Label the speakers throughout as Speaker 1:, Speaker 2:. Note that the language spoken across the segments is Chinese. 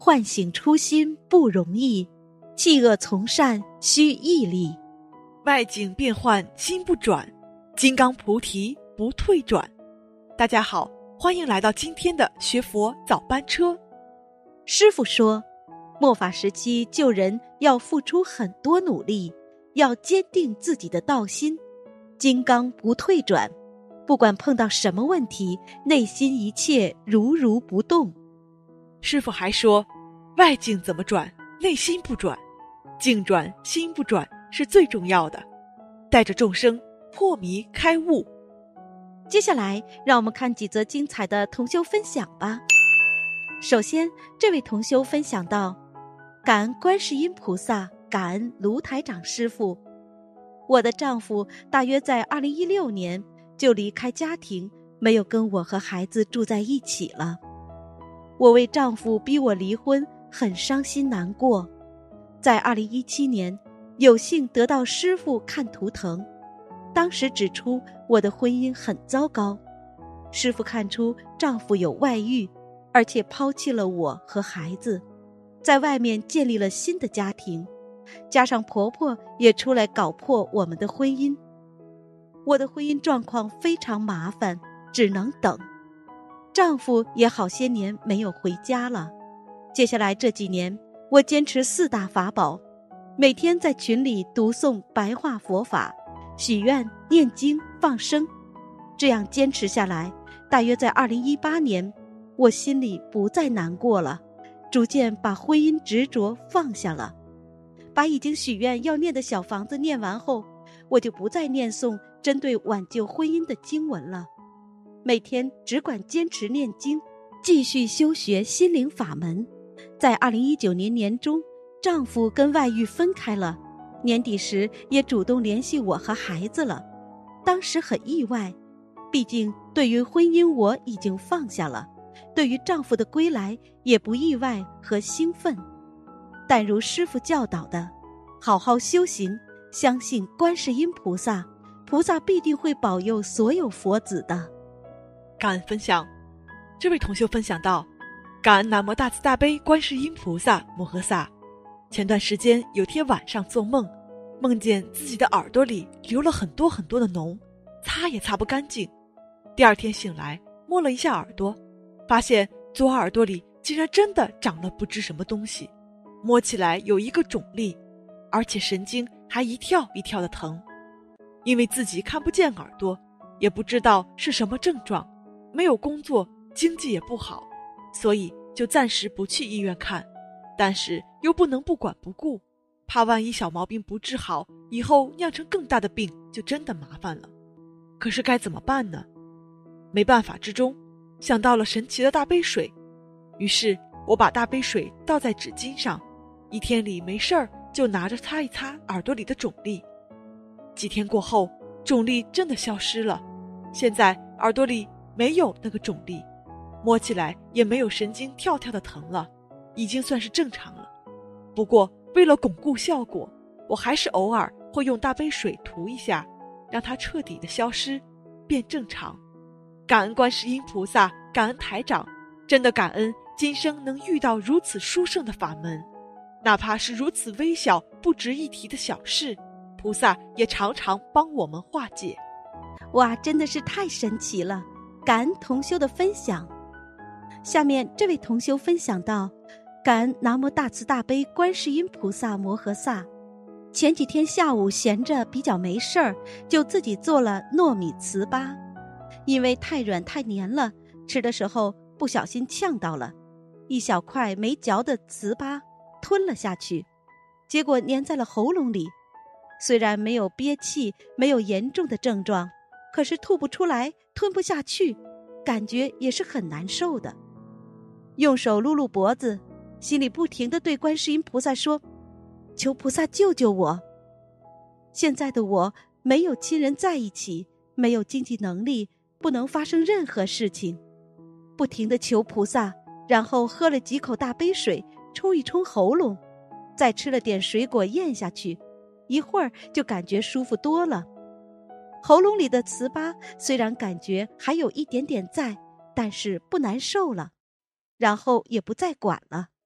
Speaker 1: 唤醒初心不容易，弃恶从善需毅力。
Speaker 2: 外境变幻心不转，金刚菩提不退转。大家好，欢迎来到今天的学佛早班车。
Speaker 1: 师父说，末法时期救人要付出很多努力，要坚定自己的道心，金刚不退转，不管碰到什么问题，内心一切如如不动。
Speaker 2: 师父还说，外境怎么转，内心不转，境转心不转是最重要的，带着众生破迷开悟。
Speaker 1: 接下来让我们看几则精彩的同修分享吧。首先，这位同修分享到，感恩观世音菩萨，感恩卢台长师父。我的丈夫大约在2016年就离开家庭，没有跟我和孩子住在一起了。我为丈夫逼我离婚很伤心难过。在2017年有幸得到师父看图腾，当时指出我的婚姻很糟糕，师父看出丈夫有外遇，而且抛弃了我和孩子，在外面建立了新的家庭，加上婆婆也出来搞破我们的婚姻。我的婚姻状况非常麻烦，只能等。丈夫也好些年没有回家了。接下来这几年，我坚持4大法宝，每天在群里读诵白话佛法，许愿、念经、放生。这样坚持下来，大约在2018年，我心里不再难过了，逐渐把婚姻执着放下了。把已经许愿要念的小房子念完后，我就不再念诵针对挽救婚姻的经文了，每天只管坚持念经，继续修学心灵法门。在2019年年中，丈夫跟外遇分开了，年底时也主动联系我和孩子了。当时很意外，毕竟对于婚姻我已经放下了，对于丈夫的归来也不意外和兴奋。但如师父教导的，好好修行，相信观世音菩萨，菩萨必定会保佑所有佛子的。
Speaker 2: 感恩分享。这位同修分享到，感恩南无大慈大悲观世音菩萨摩诃萨。前段时间有天晚上做梦，梦见自己的耳朵里流了很多很多的脓，擦也擦不干净。第二天醒来，摸了一下耳朵，发现左耳朵里竟然真的长了不知什么东西，摸起来有一个肿粒，而且神经还一跳一跳的疼。因为自己看不见耳朵，也不知道是什么症状，没有工作，经济也不好，所以就暂时不去医院看，但是又不能不管不顾，怕万一小毛病不治好，以后酿成更大的病就真的麻烦了。可是该怎么办呢？没办法之中，想到了神奇的大杯水，于是我把大杯水倒在纸巾上，一天里没事儿就拿着擦一擦耳朵里的肿粒。几天过后，肿粒真的消失了，现在耳朵里没有那个肿粒，摸起来也没有神经跳跳的疼了，已经算是正常了。不过为了巩固效果，我还是偶尔会用大杯水涂一下，让它彻底的消失，变正常。感恩观世音菩萨，感恩台长，真的感恩今生能遇到如此殊胜的法门，哪怕是如此微小不值一提的小事，菩萨也常常帮我们化解。
Speaker 1: 哇，真的是太神奇了，感恩同修的分享。下面这位同修分享到，感恩南无大慈大悲观世音菩萨摩诃萨。前几天下午闲着比较没事儿，就自己做了糯米糍粑，因为太软太黏了，吃的时候不小心呛到了，一小块没嚼的糍粑吞了下去，结果粘在了喉咙里。虽然没有憋气，没有严重的症状，可是吐不出来，吞不下去，感觉也是很难受的。用手撸撸脖子，心里不停地对观世音菩萨说，求菩萨救救我。现在的我没有亲人在一起，没有经济能力，不能发生任何事情，不停地求菩萨，然后喝了几口大杯水冲一冲喉咙，再吃了点水果咽下去，一会儿就感觉舒服多了。喉咙里的糍粑虽然感觉还有一点点在，但是不难受了，然后也不再管了。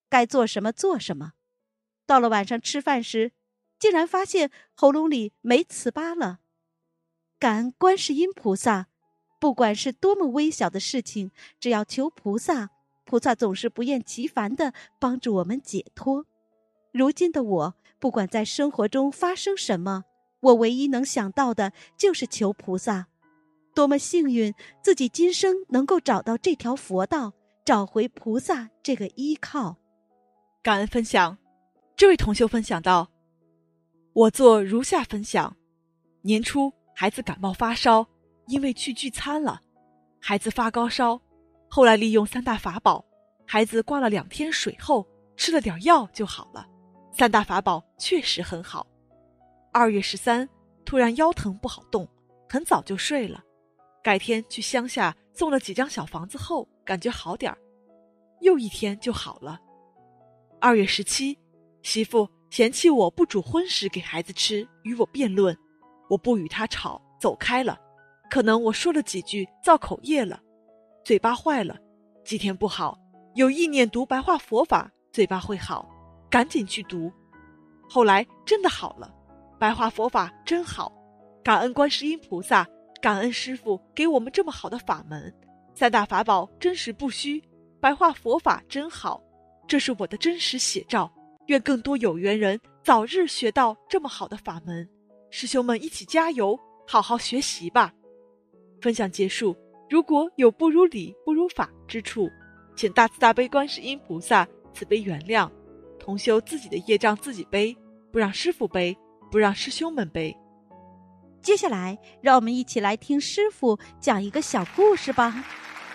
Speaker 1: 该做什么做什么。到了晚上吃饭时，竟然发现喉咙里没糍粑了。感恩观世音菩萨，不管是多么微小的事情，只要求菩萨，菩萨总是不厌其烦地帮助我们解脱。如今的我，不管在生活中发生什么，我唯一能想到的就是求菩萨。多么幸运，自己今生能够找到这条佛道，找回菩萨这个依靠。
Speaker 2: 感恩分享，这位同修分享到：我做如下分享。年初孩子感冒发烧，因为去聚餐了，孩子发高烧，后来利用三大法宝，孩子挂了2天水后，吃了点药就好了。三大法宝确实很好。2月13突然腰疼不好动，很早就睡了。改天去乡下送了几张小房子后，感觉好点儿，又1天就好了。2月17，媳妇嫌弃我不煮荤食给孩子吃，与我辩论，我不与他吵，走开了。可能我说了几句造口业了，嘴巴坏了，几天不好，有意念读白话佛法，嘴巴会好，赶紧去读。后来真的好了，白话佛法真好，感恩观世音菩萨，感恩师父给我们这么好的法门，三大法宝真实不虚，白话佛法真好，这是我的真实写照。愿更多有缘人早日学到这么好的法门，师兄们一起加油，好好学习吧。分享结束，如果有不如理不如法之处，请大慈大悲观世音菩萨慈悲原谅，同修自己的业障自己背，不让师父背，不让师兄们背。
Speaker 1: 接下来让我们一起来听师父讲一个小故事吧。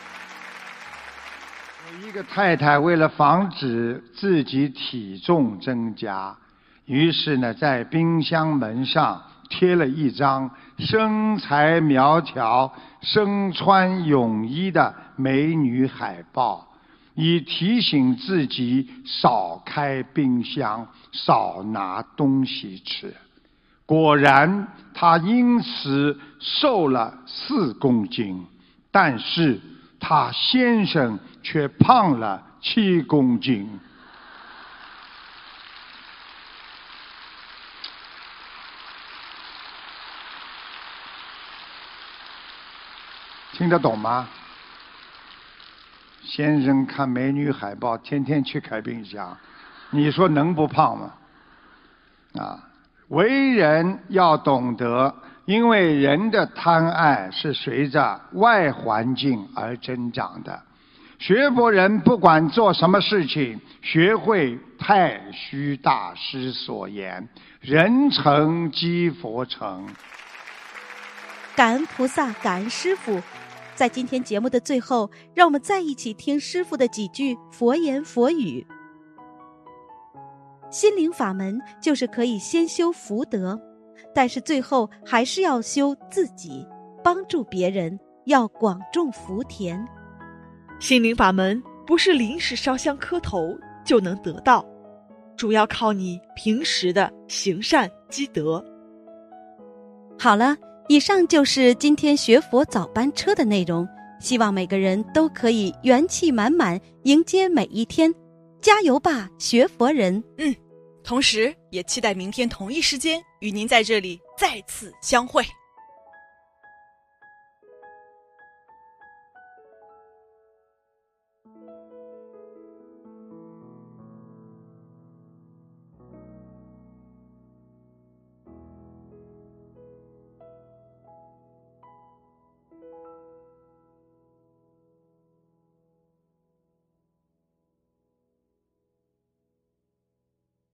Speaker 3: 有一个太太为了防止自己体重增加，于是呢在冰箱门上贴了一张身材苗条身穿泳衣的美女海报，以提醒自己少开冰箱，少拿东西吃。果然她因此瘦了4公斤，但是她先生却胖了7公斤。听得懂吗？先生看美女海报，天天去开冰箱，你说能不胖吗？为人要懂得，因为人的贪爱是随着外环境而增长的。学佛人不管做什么事情，学会太虚大师所言，人成即佛成。
Speaker 1: 感恩菩萨，感恩师父。在今天节目的最后，让我们再一起听师父的几句佛言佛语。心灵法门就是可以先修福德，但是最后还是要修自己，帮助别人，要广种福田。
Speaker 2: 心灵法门不是临时烧香磕头就能得到，主要靠你平时的行善积德。
Speaker 1: 好了，以上就是今天学佛早班车的内容，希望每个人都可以元气满满迎接每一天，加油吧，学佛人！
Speaker 2: 同时也期待明天同一时间与您在这里再次相会。